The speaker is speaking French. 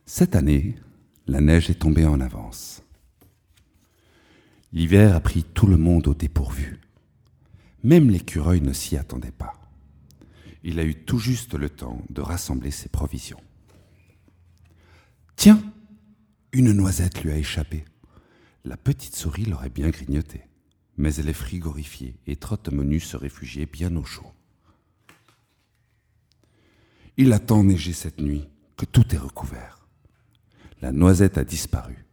Cette année, la neige est tombée en avance. L'hiver a pris tout le monde au dépourvu. Même l'écureuil ne s'y attendait pas. Il a eu tout juste le temps de rassembler ses provisions. Tiens, une noisette lui a échappé. La petite souris l'aurait bien grignotée, mais elle est frigorifiée et trotte menu se réfugier bien au chaud. Il a tant neigé cette nuit que tout est recouvert. La noisette a disparu.